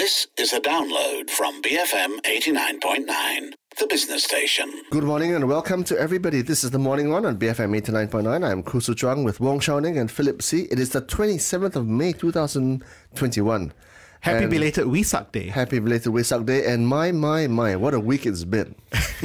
This is a download from BFM 89.9, the business station. Good morning and welcome to everybody. This is the Morning One on BFM 89.9. I'm Kusu Chuang with Wong Shao Ning and Philip C. It is the 27th of May 2021. Happy belated Wesak Day. Happy belated Wesak Day. And my, what a week it's been.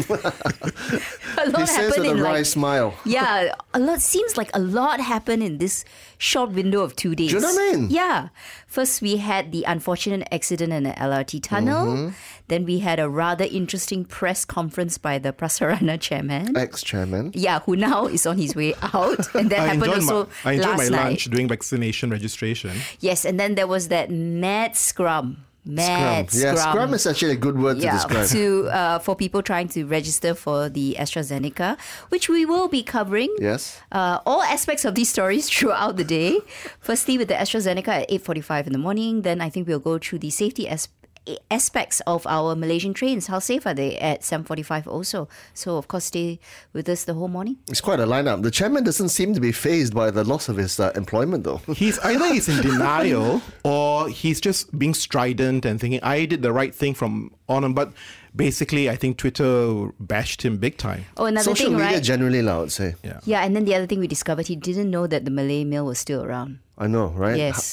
He says with a wry smile. Yeah, seems like a lot happened in this short window of 2 days. Do you know what I mean? Yeah. First, we had the unfortunate accident in the LRT tunnel. Then we had a rather interesting press conference by the Prasarana chairman. Ex-chairman. Yeah, who now is on his way out. And that happened also I enjoyed last my night. lunch doing vaccination registration. Yes, and then there was that mad scrum. Yeah, scrum is actually a good word to describe. For people trying to register for the AstraZeneca, which we will be covering. Yes. All aspects of these stories throughout the day. Firstly, with the AstraZeneca at 8:45 in the morning. Then I think we'll go through the safety aspects of our Malaysian trains. How safe are they at 7:45 also? So, of course, stay with us the whole morning. It's quite a lineup. The chairman doesn't seem to be fazed by the loss of his employment, though. He's in denial or he's just being strident and thinking, I did the right thing from on. But basically, I think Twitter bashed him big time. Oh, another Social thing, media right? generally, I would say. Yeah, and then the other thing we discovered, he didn't know that the Malay Mail was still around. I know, right? Yes.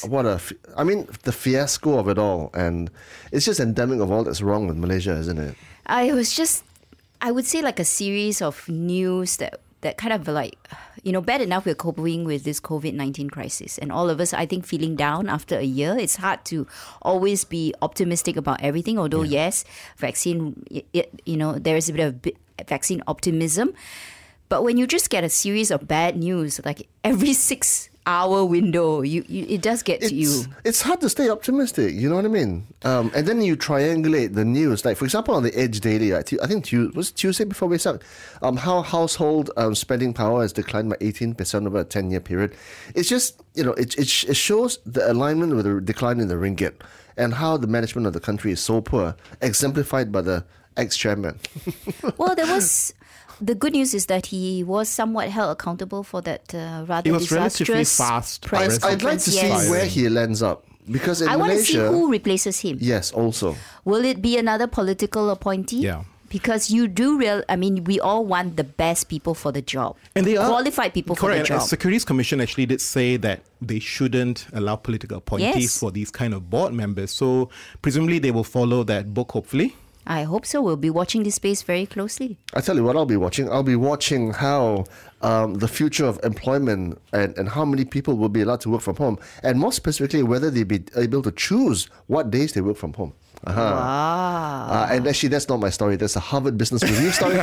The fiasco of it all, and it's just endemic of all that's wrong with Malaysia, isn't it? I would say like a series of news that kind of like, bad enough we're coping with this COVID-19 crisis. And all of us, I think, feeling down after a year. It's hard to always be optimistic about everything, although, yes, vaccine, there is a bit of vaccine optimism. But when you just get a series of bad news, like every 6-hour window, it does get to you. It's hard to stay optimistic, you know what I mean? And then you triangulate the news. Like, for example, on the Edge Daily, I think was it Tuesday before we start, how household spending power has declined by 18% over a 10-year period. It's just, it shows the alignment with the decline in the ringgit and how the management of the country is so poor, exemplified by the ex-chairman. Well, the good news is that he was somewhat held accountable for that rather It was disastrous relatively fast. press I'd like to see where he lands up. Because in I want to see Malaysia, who replaces him. Yes, also. Will it be another political appointee? Yeah. Because you do we all want the best people for the job. And they are qualified people for the correct. job. The Securities Commission actually did say that they shouldn't allow political appointees Yes. for these kind of board members. So presumably they will follow that book, hopefully. I hope so. We'll be watching this space very closely. I tell you what I'll be watching. I'll be watching how the future of employment and how many people will be allowed to work from home. And more specifically, whether they'll be able to choose what days they work from home. Wow. And actually, that's not my story. That's a Harvard Business Review story,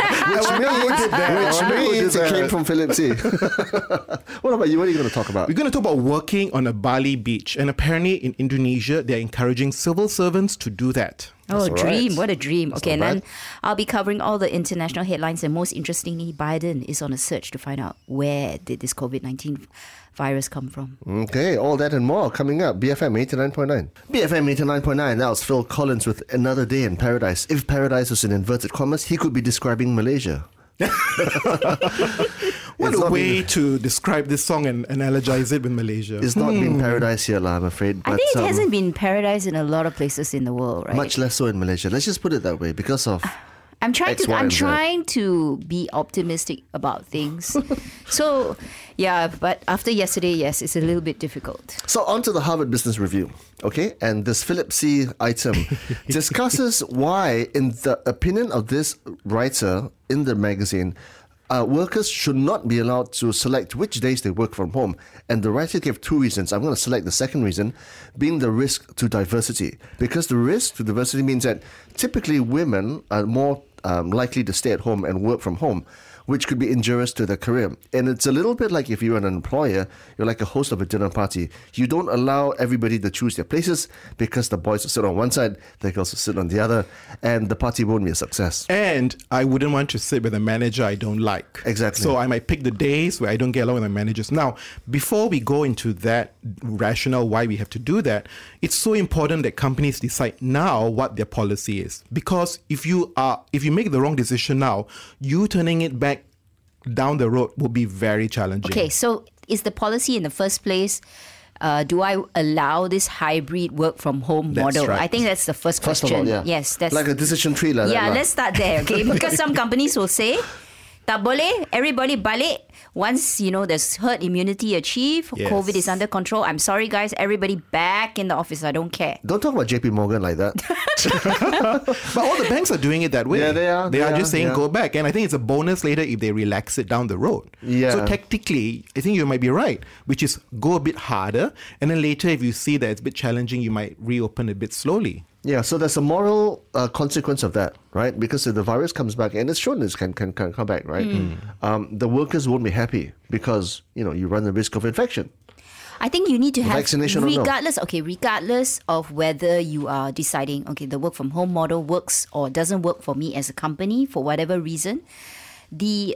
which means it came from Philip C. What about you? What are you going to talk about? We're going to talk about working on a Bali beach. And apparently in Indonesia, they're encouraging civil servants to do that. Oh, That's dream. right. What a dream. That's Okay, and not then bad. I'll be covering all the international headlines. And most interestingly, Biden is on a search to find out where did this COVID-19 virus come from. Okay, all that and more coming up. BFM 89.9. BFM 89.9. That was Phil Collins with Another Day in Paradise. If paradise was in inverted commas, he could be describing Malaysia. What a way to describe this song and analogize it with Malaysia. It's not been paradise here, I'm afraid. But, I think it hasn't been paradise in a lot of places in the world, right? much less so in Malaysia. Let's just put it that way because of... I'm trying X, Y, and Z. trying to be optimistic about things. So, yeah, but after yesterday, yes, it's a little bit difficult. So on to the Harvard Business Review, okay? And this Philip C. item discusses why, in the opinion of this writer in the magazine, workers should not be allowed to select which days they work from home. And the writer gave two reasons. I'm going to select the second reason, being the risk to diversity. Because the risk to diversity means that typically women are more likely to stay at home and work from home, which could be injurious to their career. And it's a little bit like if you're an employer, you're like a host of a dinner party. You don't allow everybody to choose their places because the boys will sit on one side, the girls will sit on the other, and the party won't be a success. And I wouldn't want to sit with a manager I don't like. Exactly. So I might pick the days where I don't get along with my managers. Now, before we go into that rationale why we have to do that, it's so important that companies decide now what their policy is. Because if you make the wrong decision now, you turning it back down the road will be very challenging. Okay, so is the policy in the first place do I allow this hybrid work from home That's model? right. I think that's the first First question. of all, yeah. Yes, that's like a decision tree. Like yeah, that, let's start there, okay? Because some companies will say, tak boleh, everybody balik. Once, there's herd immunity achieved, Yes. COVID is under control. I'm sorry, guys, everybody back in the office. I don't care. Don't talk about JP Morgan like that. But all the banks are doing it that way. Yeah, they are. They are just saying yeah. go back. And I think it's a bonus later if they relax it down the road. Yeah. So technically, I think you might be right, which is go a bit harder. And then later, if you see that it's a bit challenging, you might reopen a bit slowly. Yeah, so there's a moral consequence of that, right? Because if the virus comes back, and it's shown this can come back, right? The workers won't be happy because, you run the risk of infection. I think you need to have, Vaccination or no? regardless of whether you are deciding, okay, the work from home model works or doesn't work for me as a company for whatever reason, the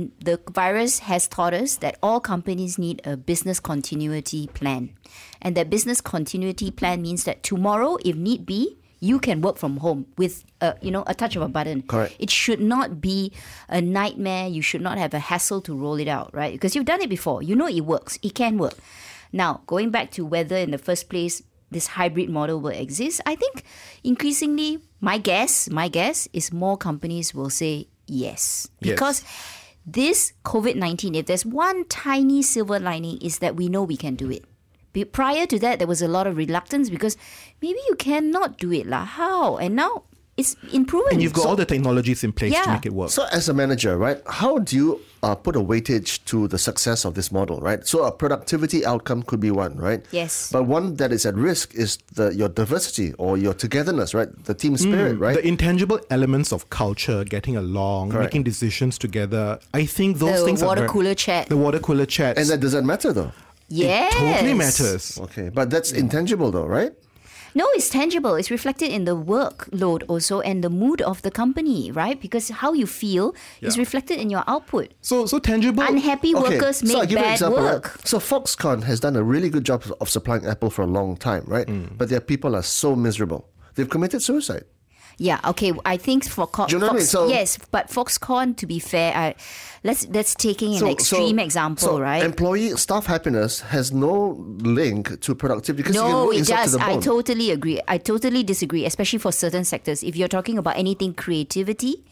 virus has taught us that all companies need a business continuity plan. And that business continuity plan means that tomorrow, if need be, you can work from home with a touch of a button. Correct. It should not be a nightmare. You should not have a hassle to roll it out, right? Because you've done it before. You know it works. It can work. Now, going back to whether in the first place this hybrid model will exist, I think increasingly, my guess is more companies will say yes. Because this COVID-19, if there's one tiny silver lining, is that we know we can do it. Prior to that, there was a lot of reluctance because maybe you cannot do it. How? And now it's improving. And you've got all the technologies in place to make it work. So as a manager, right, how do you put a weightage to the success of this model, right? So a productivity outcome could be one, right? Yes. But one that is at risk is your diversity or your togetherness, right? The team spirit, right? The intangible elements of culture, getting along, Correct. making decisions together. I think those The things water are cooler chat. The water cooler chats. And that doesn't matter though. Yes. It totally matters. Okay, but that's intangible though, right? No, it's tangible. It's reflected in the workload also and the mood of the company, right? Because how you feel is reflected in your output. So tangible. Unhappy workers so I'll make give you an bad example, work. right? So Foxconn has done a really good job of supplying Apple for a long time, right? But their people are so miserable. They've committed suicide. Yeah, okay. I think for Do you know what I mean? So- yes, but Foxconn, to be fair, let's taking an extreme example, so right? Employee staff happiness has no link to productivity because you can No, work it inside to does. the I bone. totally agree. I totally disagree, especially for certain sectors. If you're talking about anything creativity,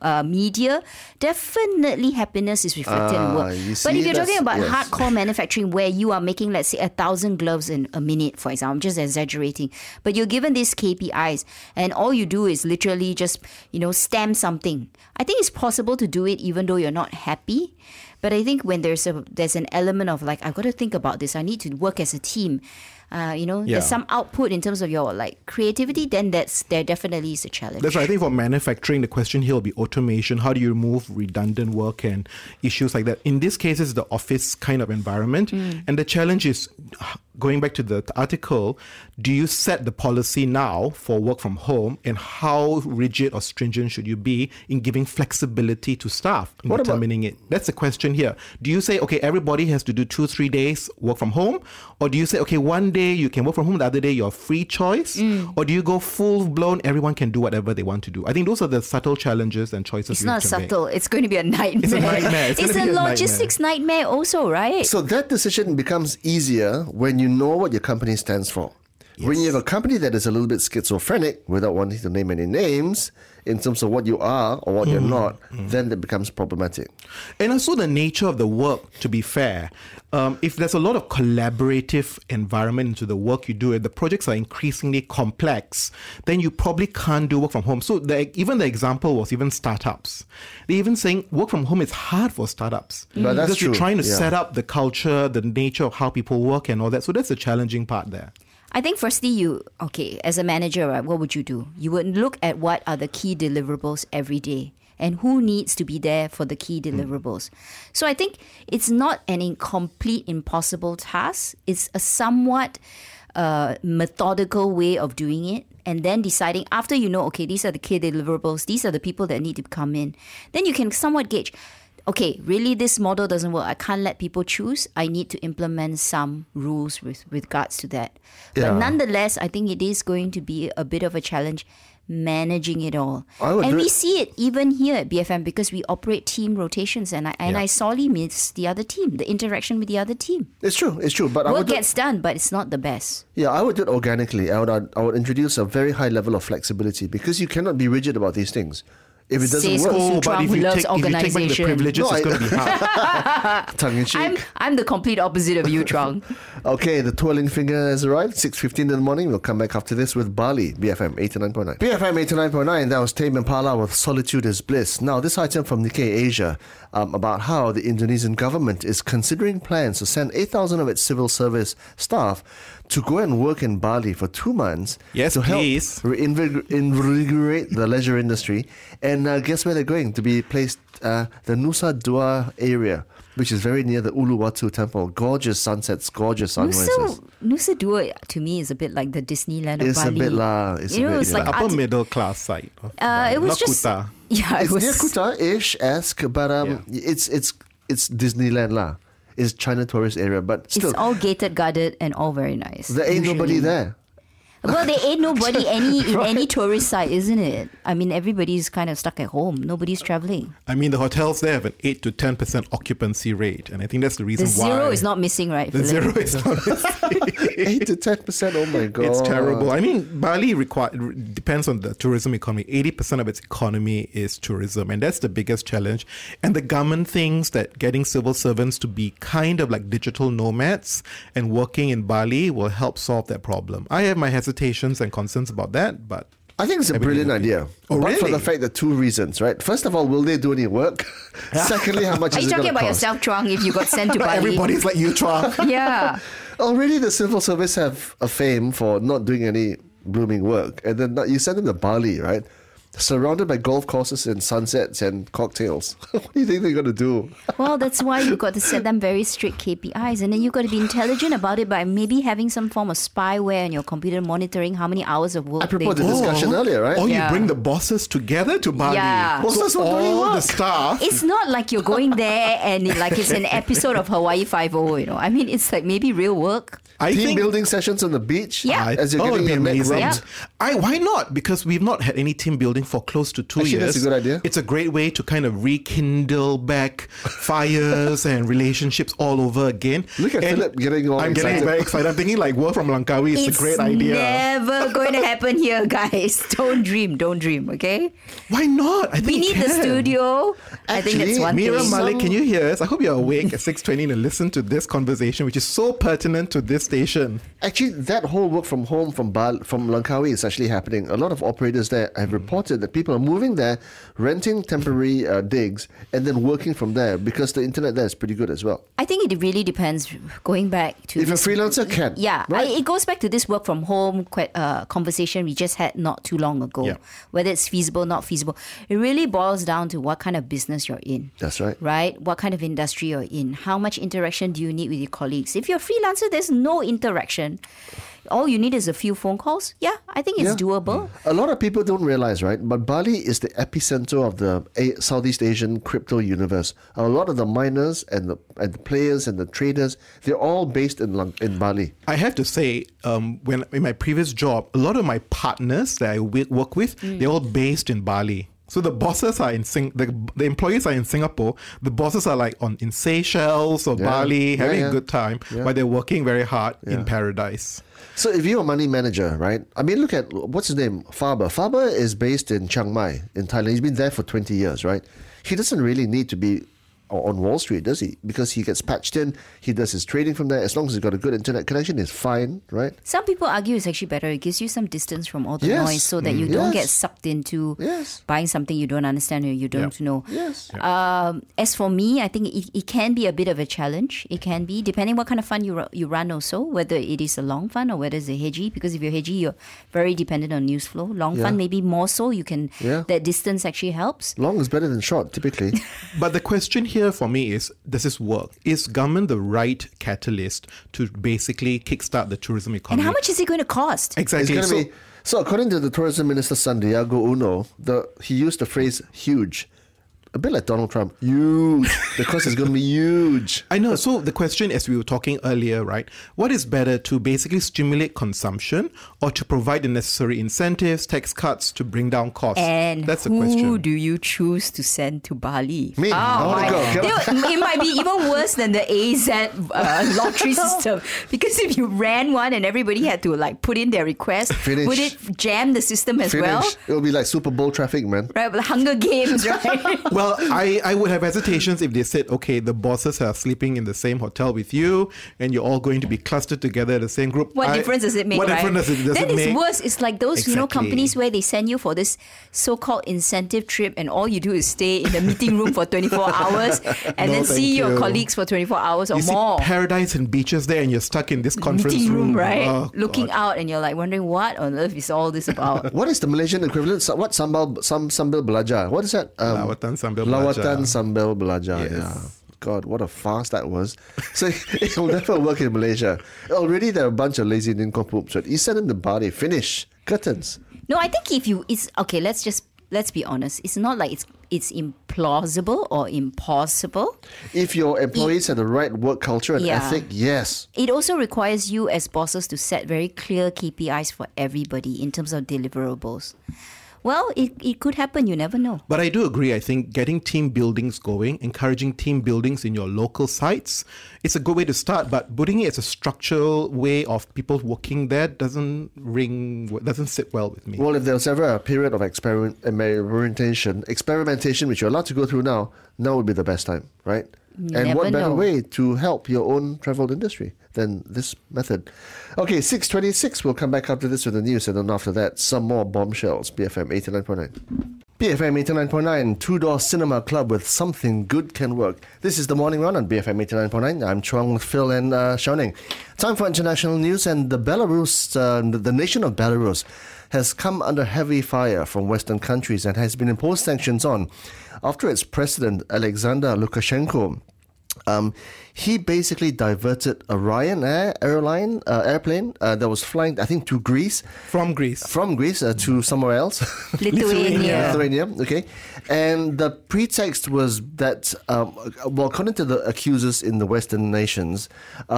media, definitely happiness is reflected in work. you But see, if you're talking about yes. hardcore manufacturing where you are making, let's say, 1,000 gloves in a minute, for example, I'm just exaggerating, but you're given these KPIs and all you do is literally just, stamp something. I think it's possible to do it even though you're not happy. But I think when there's an element of like, I've got to think about this, I need to work as a team. There's some output in terms of your creativity, then there definitely is a challenge. That's right. I think for manufacturing, the question here will be automation. How do you remove redundant work and issues like that? In this case, it's the office kind of environment. And the challenge is, going back to the article, do you set the policy now for work from home, and how rigid or stringent should you be in giving flexibility to staff in determining it? That's the question here. Do you say, okay, everybody has to do 2-3 days work from home? Or do you say, okay, one day you can work from home, the other day you're free choice? Or do you go full blown, everyone can do whatever they want to do? I think those are the subtle challenges and choices. It's we not have to make. subtle. It's going to be a nightmare. It's a nightmare. It's It's gonna a be a logistics nightmare also, right? So that decision becomes easier when you know what your company stands for. When you have a company that is a little bit schizophrenic, without wanting to name any names, in terms of what you are or what you're not, then it becomes problematic. And also the nature of the work, to be fair. If there's a lot of collaborative environment into the work you do and the projects are increasingly complex, then you probably can't do work from home. So even the example was even startups. They're even saying work from home is hard for startups. But that's because you're true. trying to Yeah. set up the culture, the nature of how people work and all that. So that's the challenging part there. I think firstly, as a manager, right, what would you do? You would look at what are the key deliverables every day and who needs to be there for the key deliverables. So I think it's not an incomplete, impossible task. It's a somewhat methodical way of doing it. And then deciding after these are the key deliverables, these are the people that need to come in. Then you can somewhat gauge, okay, really this model doesn't work. I can't let people choose. I need to implement some rules with regards to that. Yeah. But nonetheless, I think it is going to be a bit of a challenge managing it all. would And we see it even here at BFM because we operate team rotations, and I sorely miss the other team, the interaction with the other team. It's true. But Work gets done, but it's not the best. I would do it organically. I would introduce a very high level of flexibility because you cannot be rigid about these things. If it doesn't Says work, Su But Truong, if who you loves take back the organisation. privileges, No, it's going to be hard. tongue in cheek. I'm the complete opposite of you, Truong. Okay, the twirling finger has arrived. 6:15 in the morning. We'll come back after this with Bali, BFM 89.9. BFM 89.9, that was Tame Impala with Solitude is Bliss. Now, this item from Nikkei Asia about how the Indonesian government is considering plans to send 8,000 of its civil service staff to go and work in Bali for 2 months Yes, to help please. invigorate the leisure industry. And guess where they're going? To be placed the Nusa Dua area, which is very near the Uluwatu temple. Gorgeous sunsets, gorgeous sunrises. Nusa Dua to me is a bit like the Disneyland of It's Bali. a bit lah. It's You a know, bit it's like Upper art- middle class side. Of it was not just Kuta. yeah, it It's was near Kuta-ish-esque, but it's Disneyland lah. It's China tourist area, but still, It's all gated, guarded, and all very nice. there ain't nobody usually. there. Well, there ain't nobody in any tourist site, isn't it? I mean, everybody's kind of stuck at home. Nobody's traveling. I mean, the hotels there have an 8 to 10% occupancy rate, and I think that's the reason The why. zero is not missing, right? The Philip? zero is not. 8 to 10%. Oh my god, It's terrible. I mean, Bali depends on the tourism economy. 80% of its economy is tourism, and that's the biggest challenge. And the government thinks that getting civil servants to be kind of like digital nomads and working in Bali will help solve that problem. I have my hesitations and concerns about that, but I think it's a brilliant idea. Oh, Apart from really? the fact that 2 reasons, right? First of all, will they do any work? Secondly, how much Are is you it talking going to about cost? yourself, Chuang, if you got sent to Bali? everybody's like you, Chua. Yeah. Already the civil service have a fame for not doing any blooming work. And then you send them to Bali, right? Surrounded by golf courses and sunsets and cocktails. What do you think they're going to do? Well, that's why you've got to set them very strict KPIs, and then you've got to be intelligent about it by maybe having some form of spyware on your computer monitoring how many hours of work Apropos they the do. discussion earlier, right? Or Yeah. you bring the bosses together to Bali. Yeah. Bosses so were doing all the work. staff. It's not like you're going there and it's an episode of Hawaii Five-0, you know. I mean, it's like maybe real work. I Team think building sessions on the beach Yeah. as you're it'd getting be your neck amazing. rubbed. Why not? Because we've not had any team building for close to 2 Actually, years. that's a good idea. It's a great way to kind of rekindle back fires and relationships all over again. Look at And Philip getting all I'm getting excited. very excited. I'm thinking like work from Langkawi is a great idea. never going to happen here, guys. Don't dream, okay? Why not? I think We it need the can. studio. I think that's Actually, one Mira thing. Malik, can you hear us? I hope you're awake at 6:20 to listen to this conversation, which is so pertinent to this station. Actually, that whole work from home from Langkawi is actually happening. A lot of operators there have reported that people are moving there, renting temporary digs, and then working from there because the internet there is pretty good as well. I think it really depends. Going back to If a this, freelancer can, yeah, right? it goes back to this work from home conversation we just had not too long ago. Yeah. Whether it's feasible, not feasible, it really boils down to what kind of business you're in. That's right. Right? What kind of industry you're in? How much interaction do you need with your colleagues? If you're a freelancer, there's no interaction. All you need is a few phone calls. Yeah, I think it's Yeah. doable. A lot of people don't realize, right? But Bali is the epicenter of the Southeast Asian crypto universe. A lot of the miners and the players and the traders, they're all based in Bali. I have to say, when in my previous job, a lot of my partners that I work with, they're all based in Bali. So the bosses are in the employees are in Singapore. The bosses are like in Seychelles or Yeah. Bali, having Yeah. a good time, Yeah. but they're working very hard Yeah. in paradise. So if you're a money manager, right? I mean, look at, what's his name? Faber. Faber is based in Chiang Mai in Thailand. He's been there for 20 years, right? He doesn't really need to be on Wall Street, does he? Because he gets patched in, he does his trading from there. As long as he's got a good internet connection, it's fine, right? Some people argue it's actually better. It gives you some distance from all the Yes. noise so that you don't get Yes. sucked into Yes. buying something you don't understand or you don't know. Yes. As for me, I think it can be a bit of a challenge. It can be, depending what kind of fund you run also, whether it is a long fund or whether it's a hedgy. Because if you're hedgy, you're very dependent on news flow. Long Yeah. fund, maybe more so. You can, Yeah. that distance actually helps. Long is better than short, typically. But the question here for me is, does this work? Is government the right catalyst to basically kickstart the tourism And economy? how much is it going to cost? It's Exactly. going to be, so according to the tourism minister Santiago Uno, he used the phrase huge. a bit like Donald Trump. Huge. The cost is going to be huge. I know. So the question, as we were talking earlier, right? What is better, to basically stimulate consumption or to provide the necessary incentives, tax cuts to bring down costs? And that's the who question. do you choose to send to Bali? Me. I wanna go. It might be even worse than the AZ lottery system, because if you ran one and everybody had to like put in their request, Finish. would it jam the system as well? It'll be like Super Bowl traffic, man. Right, but Hunger Games, right? Well, I would have hesitations if they said, okay, the bosses are sleeping in the same hotel with you and you're all going to be clustered together in the same group. What difference does it make? What right? difference does it Then make? it's worse. It's like those Exactly. companies where they send you for this so-called incentive trip, and all you do is stay in the meeting room for 24 hours, and No, then thank see your you. colleagues for 24 hours or You see more. paradise and beaches there, and you're stuck in this conference Meeting room, right? Oh, Looking God. out, and you're like wondering what on earth is all this about. What is the Malaysian equivalent? What sambil belajar? What is that? Lawatan sambil Lawatan belajar. sambil belajar. Yes. Yeah. God, what a farce that was. So it will never work in Malaysia. Already there are a bunch of lazy nincompoops. Right? You send them to Bali, finish. Curtains. No, I think it's okay. Let's be honest. It's not like it's implausible or impossible. If your employees have the right work culture and Yeah. ethic, yes. It also requires you as bosses to set very clear KPIs for everybody in terms of deliverables. Well, it could happen. You never know. But I do agree. I think getting team buildings going, encouraging team buildings in your local sites, it's a good way to start. But putting it as a structural way of people working there doesn't sit well with me. Well, if there was ever a period of experimentation, which you're allowed to go through now would be the best time, right? You And what never better know. way to help your own travel industry than this method? Okay, 6:26. We'll come back after this with the news, and then after that, some more bombshells. BFM 89.9. BFM 89.9, Two-Door Cinema Club with Something Good Can Work. This is the Morning Run on BFM 89.9. I'm Chuang with Phil and Xiaoning. Time for international news, and the nation of Belarus has come under heavy fire from Western countries and has been imposed sanctions on after its president, Alexander Lukashenko. He basically diverted a Ryanair airplane that was flying, I think, to Greece. From Greece. To somewhere else. Lithuania, okay. And the pretext was that, according to the accusers in the Western nations,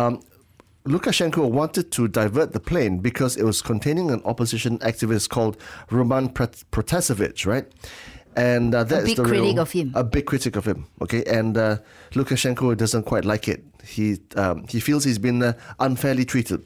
Lukashenko wanted to divert the plane because it was containing an opposition activist called Roman Protasevich, right? And that's big critic of him. A big critic of him, okay? And Lukashenko doesn't quite like it. He feels he's been unfairly treated.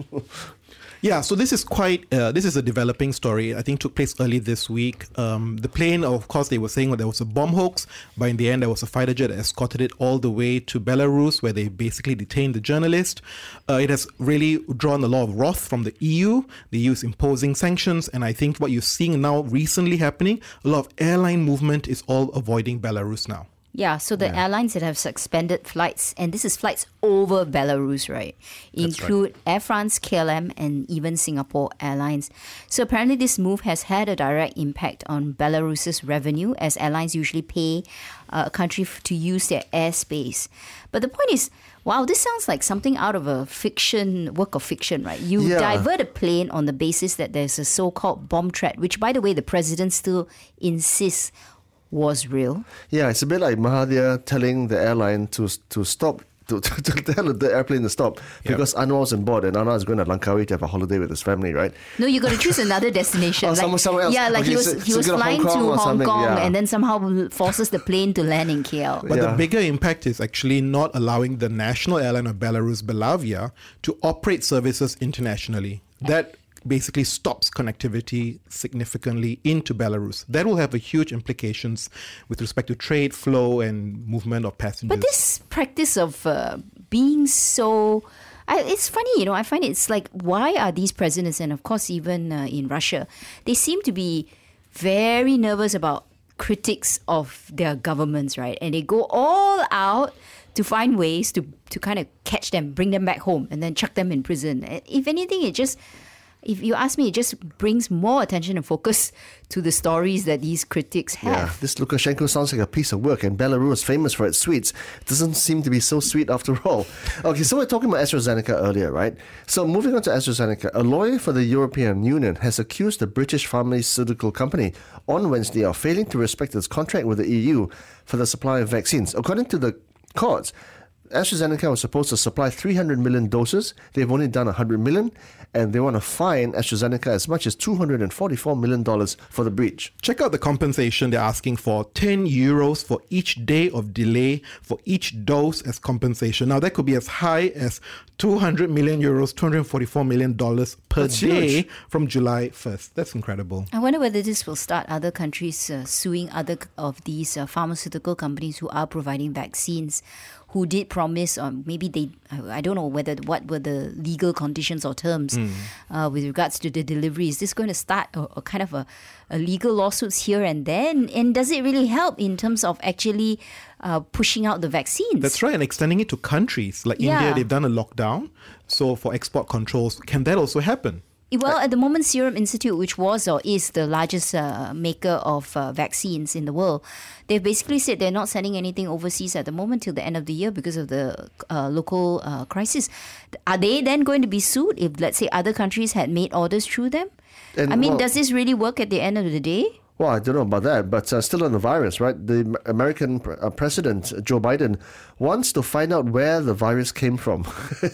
Yeah, so this is this is a developing story. I think took place early this week. The plane, of course, they were saying there was a bomb hoax, but in the end, there was a fighter jet that escorted it all the way to Belarus, where they basically detained the journalist. It has really drawn a lot of wrath from the EU. The EU is imposing sanctions, and I think what you're seeing now recently happening, a lot of airline movement is all avoiding Belarus now. Yeah, so the airlines that have suspended flights, and this is flights over Belarus, right, include Air France, KLM, and even Singapore Airlines. So apparently this move has had a direct impact on Belarus's revenue, as airlines usually pay a country to use their airspace. But the point is, wow, this sounds like something out of a work of fiction, right? You divert a plane on the basis that there's a so-called bomb threat, which, by the way, the president still insists was real. Yeah, it's a bit like Mahathir telling the airline to stop, to tell the airplane to stop because Anwar was on board and Anwar is going to Langkawi to have a holiday with his family, right? No, you got to choose another destination. somewhere else. Yeah, like Okay, he was so go to flying Hong to Kong or Hong something, Kong yeah. and then somehow forces the plane to land in KL. But the bigger impact is actually not allowing the national airline of Belarus, Belavia, to operate services internationally. That basically stops connectivity significantly into Belarus. That will have a huge implications with respect to trade flow and movement of passengers. But this practice of being so... it's funny, I find it's like, why are these presidents, and of course even in Russia, they seem to be very nervous about critics of their governments, right? And they go all out to find ways to kind of catch them, bring them back home, and then chuck them in prison. If anything, if you ask me, it just brings more attention and focus to the stories that these critics have. Yeah, this Lukashenko sounds like a piece of work, and Belarus, famous for its sweets, doesn't seem to be so sweet after all. Okay, so we're talking about AstraZeneca earlier, right? So moving on to AstraZeneca, a lawyer for the European Union has accused the British pharmaceutical company on Wednesday of failing to respect its contract with the EU for the supply of vaccines. According to the courts, AstraZeneca was supposed to supply 300 million doses. They've only done 100 million, and they want to fine AstraZeneca as much as $244 million for the breach. Check out the compensation they're asking for, 10 euros for each day of delay for each dose as compensation. Now, that could be as high as 200 million euros, $244 million per That's day huge. from July 1st. That's incredible. I wonder whether this will start other countries suing other of these pharmaceutical companies who are providing vaccines, who did promise, or maybe they, I don't know what were the legal conditions or terms with regards to the delivery. Is this going to start a kind of a legal lawsuits here and then? And does it really help in terms of actually pushing out the vaccines? That's right, and extending it to countries like India, they've done a lockdown. So for export controls, can that also happen? Well, at the moment, Serum Institute, which was or is the largest maker of vaccines in the world, they've basically said they're not sending anything overseas at the moment till the end of the year because of the local crisis. Are they then going to be sued if, let's say, other countries had made orders through them? And, does this really work at the end of the day? Well, I don't know about that, but still on the virus, right? The American President, Joe Biden, wants to find out where the virus came from.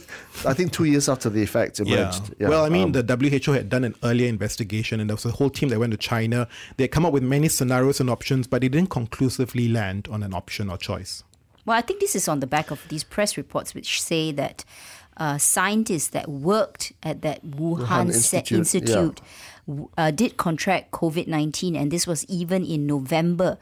I think 2 years after the effects emerged. Yeah. Well, the WHO had done an earlier investigation, and there was a whole team that went to China. They had come up with many scenarios and options, but they didn't conclusively land on an option or choice. Well, I think this is on the back of these press reports which say that scientists that worked at that Wuhan Institute did contract COVID-19, and this was even in November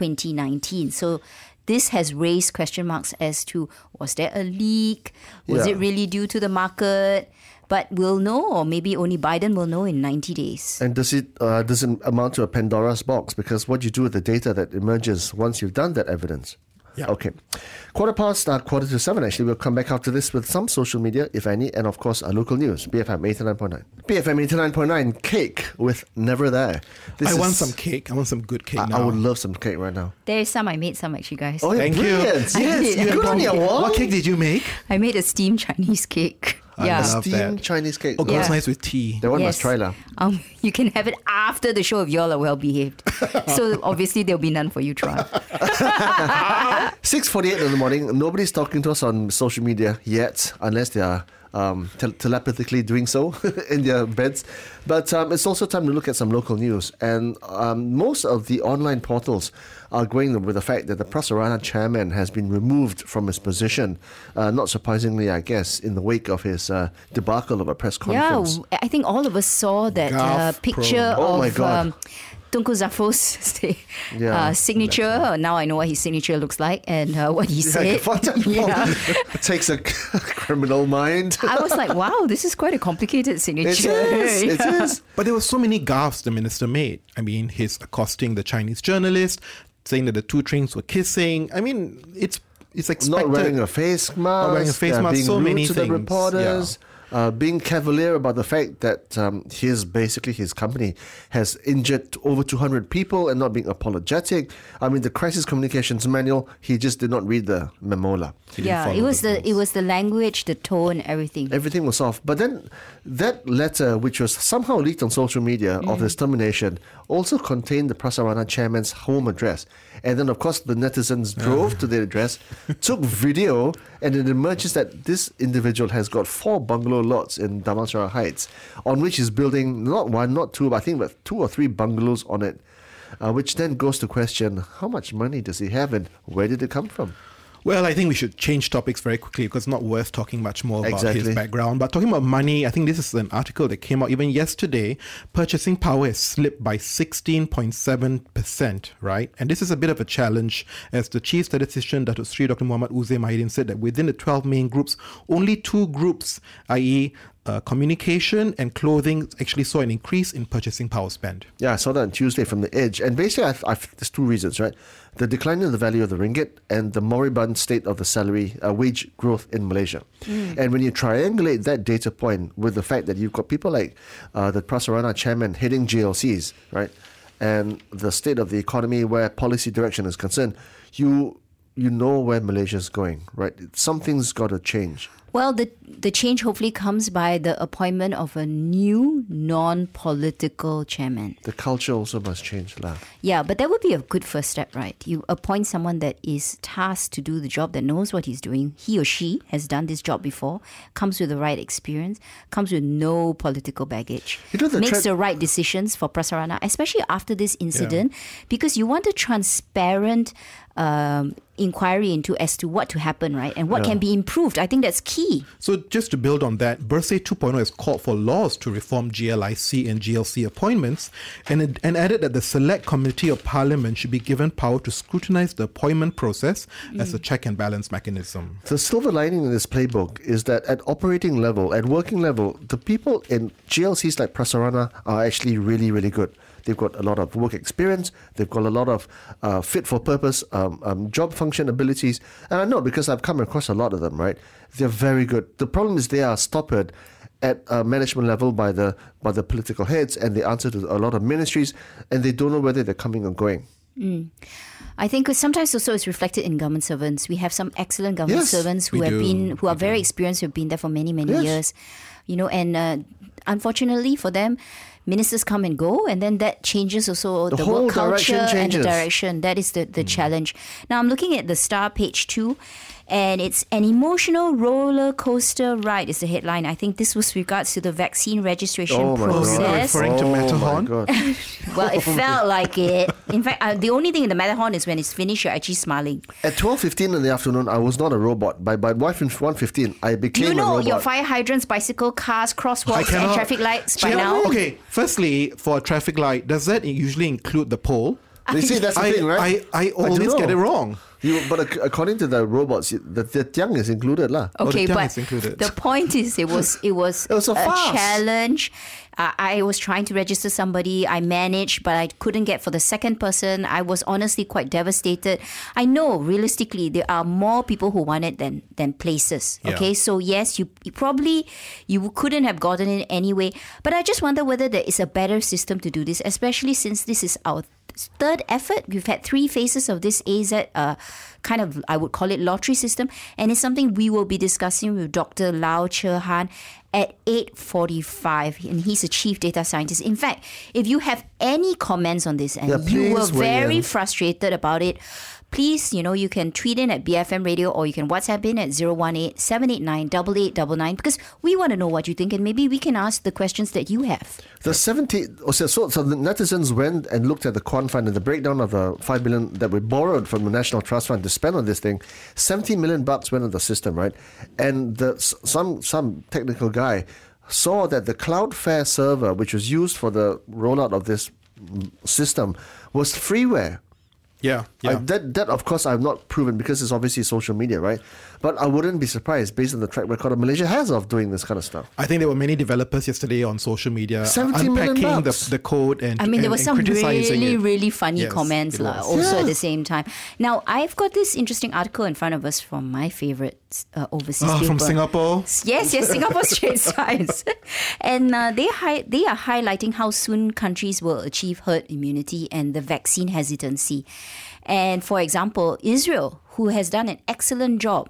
2019. So this has raised question marks as to, was there a leak? Was it really due to the market? But we'll know, or maybe only Biden will know in 90 days. And does it amount to a Pandora's box? Because what you do with the data that emerges once you've done that evidence. Yeah. Okay. 7:15, actually. We'll come back after this with some social media, if any, and of course our local news, BFM 89.9. BFM 89.9, cake with Never There. I want some cake. I want some good cake now. I would love some cake right now. There is some. I made some actually, guys. Oh, yeah, Thank you. brilliant. I Yes, did. good on you, What cake did you make? I made a steamed Chinese cake. I love Steamed that. Chinese cake. Oh, goes Yeah. nice with tea. That one Yes. must try lah. You can have it after the show if you all are well behaved. So obviously there'll be none for you, Tron. 6:48 in the morning. Nobody's talking to us on social media yet, unless they are telepathically doing so in their beds. But it's also time to look at some local news. And most of the online portals are going with the fact that the Prasarana chairman has been removed from his position. Not surprisingly, I guess, in the wake of his debacle of a press conference. Yeah, I think all of us saw that Gulf picture Pro. Oh my of God. Tunku Zafo's signature. Now I know what his signature looks like and what he said. It takes a criminal mind. I was like, wow, this is quite a complicated signature. It is. But there were so many gaffes the minister made. I mean, his accosting the Chinese journalist, saying that the two trains were kissing. I mean, it's expected. Not wearing a face mask. Being so rude many to things. the reporters. Being cavalier about the fact that his company has injured over 200 people and not being apologetic. I mean, the crisis communications manual, he just did not read the memola. Yeah, it was the language, the tone, everything. Everything was off. But then that letter, which was somehow leaked on social media of his termination, also contained the Prasarana chairman's home address. And then, of course, the netizens drove to the address, took video, and it emerges that this individual has got 4 bungalow lots in Damansara Heights, on which he's building not one, not two, but I think about 2 or 3 bungalows on it, which then goes to question, how much money does he have and where did it come from? Well, I think we should change topics very quickly because it's not worth talking much more about Exactly. his background. But talking about money, I think this is an article that came out even yesterday. Purchasing power has slipped by 16.7%, right? And this is a bit of a challenge, as the chief statistician, Dr. Muhammad Uze Mahidin, said that within the 12 main groups, only 2 groups, i.e., communication and clothing actually saw an increase in purchasing power spend. Yeah, I saw that on Tuesday from The Edge. And basically, there's two reasons, right? The decline in the value of the ringgit and the moribund state of the wage growth in Malaysia. And when you triangulate that data point with the fact that you've got people like the Prasarana chairman heading GLCs, right? And the state of the economy where policy direction is concerned, you know where Malaysia is going, right? Something's got to change. Well, the change hopefully comes by the appointment of a new non-political chairman. The culture also must change, lah. Yeah, but that would be a good first step, right? You appoint someone that is tasked to do the job, that knows what he's doing. He or she has done this job before, comes with the right experience, comes with no political baggage, makes the right decisions for Prasarana, especially after this incident, because you want a transparent inquiry into as to what to happen, right? And what can be improved. I think that's key. So just to build on that, Bersih 2.0 has called for laws to reform GLIC and GLC appointments and added that the Select Committee of Parliament should be given power to scrutinise the appointment process as a check and balance mechanism. The silver lining in this playbook is that at operating level, at working level, the people in GLCs like Prasarana are actually really, really good. They've got a lot of work experience. They've got a lot of fit-for-purpose job function abilities. And I know because I've come across a lot of them, right? They're very good. The problem is they are stoppered at management level by the political heads, and they answer to a lot of ministries, and they don't know whether they're coming or going. I think sometimes also it's reflected in government servants. We have some excellent government servants who are very experienced, who have been there for many, many years. You know, and unfortunately for them, ministers come and go, and then that changes also the whole work culture and the changes. direction. That is the challenge. Now I'm looking at the Star page 2, and it's an emotional roller coaster ride is the headline. I think this was regards to the vaccine registration process. Referring to Matterhorn? Well, it felt like it. In fact, the only thing in the Matterhorn is when it's finished, you're actually smiling. At 12:15 in the afternoon, I was not a robot. By 1:15, I became a robot. Your fire hydrants, bicycle, cars, crosswalks, and traffic lights by now? Okay, firstly, for a traffic light, does that usually include the pole? You see, that's the thing, right? I always get it wrong. But according to the robots, the tiang is included, lah. Okay, the tiang but is included. the point is, it was so a fast. challenge. I was trying to register somebody. I managed, but I couldn't get for the second person. I was honestly quite devastated. I know, realistically, there are more people who want it than places. Okay, so yes, you couldn't have gotten it anyway. But I just wonder whether there is a better system to do this, especially since this is our third effort. We've had 3 phases of this AZ kind of, I would call it, lottery system, and it's something we will be discussing with Dr. Lau Che Han at 8:45, and he's a chief data scientist. In fact, if you have any comments on this and you were very frustrated about it, please, you can tweet in at BFM Radio, or you can WhatsApp in at 018-789-8899, because we want to know what you think, and maybe we can ask the questions that you have. So the netizens went and looked at the Quant Fund and the breakdown of the 5 billion that we borrowed from the National Trust Fund to spend on this thing. 70 million bucks went on the system, right? And some technical guy saw that the Cloudflare server, which was used for the rollout of this system, was freeware. Yeah. That of course I've not proven, because it's obviously social media, right? But I wouldn't be surprised based on the track record that Malaysia has of doing this kind of stuff. I think there were many developers yesterday on social media 70 million unpacking bucks. the code and there were some criticizing really funny Yes, comments it was. also at the same time. Now, I've got this interesting article in front of us from my favorite overseas paper. From Singapore? Yes, Singapore Straits Times. And they are highlighting how soon countries will achieve herd immunity and the vaccine hesitancy. And for example, Israel, who has done an excellent job,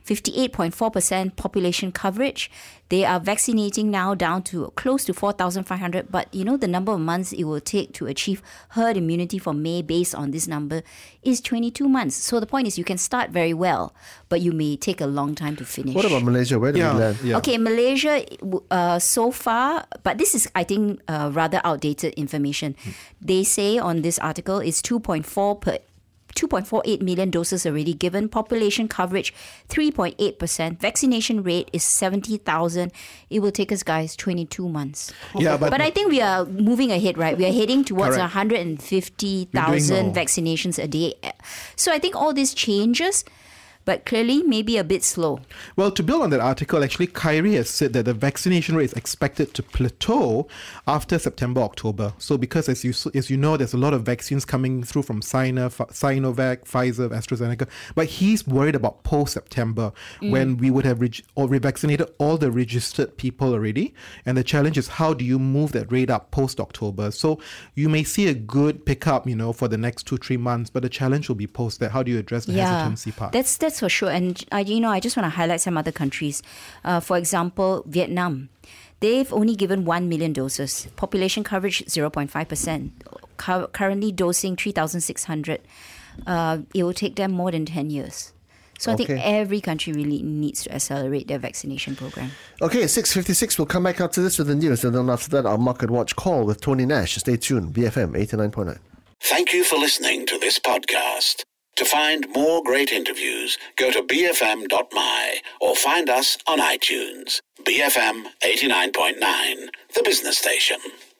58.4% population coverage. They are vaccinating now down to close to 4,500. But the number of months it will take to achieve herd immunity for May based on this number is 22 months. So the point is, you can start very well, but you may take a long time to finish. What about Malaysia? Where do we land? Yeah. Okay, Malaysia so far, but this is, I think, rather outdated information. They say on this article it's 2.48 million doses already given. Population coverage 3.8%. Vaccination rate is 70,000. It will take us, guys, 22 months. Yeah, but I think we are moving ahead, right? We are heading towards Correct. 150,000 vaccinations a day. So I think all these changes but clearly maybe a bit slow. Well, to build on that article, actually, Kyrie has said that the vaccination rate is expected to plateau after September, October. So because as you know, there's a lot of vaccines coming through from Sinovac, Pfizer, AstraZeneca, but he's worried about post-September when we would have revaccinated all the registered people already. And the challenge is, how do you move that rate up post-October? So you may see a good pickup, for the next 2-3 months, but the challenge will be post that. How do you address the hesitancy part? That's for sure. And I just want to highlight some other countries. For example, Vietnam. They've only given 1 million doses. Population coverage 0.5%. Currently dosing 3,600. It will take them more than 10 years. So I think every country really needs to accelerate their vaccination program. Okay, 6:56. We'll come back after this with the news, and then after that, our Market Watch call with Tony Nash. Stay tuned. BFM 89.9. Thank you for listening to this podcast. To find more great interviews, go to bfm.my or find us on iTunes. BFM 89.9, the business station.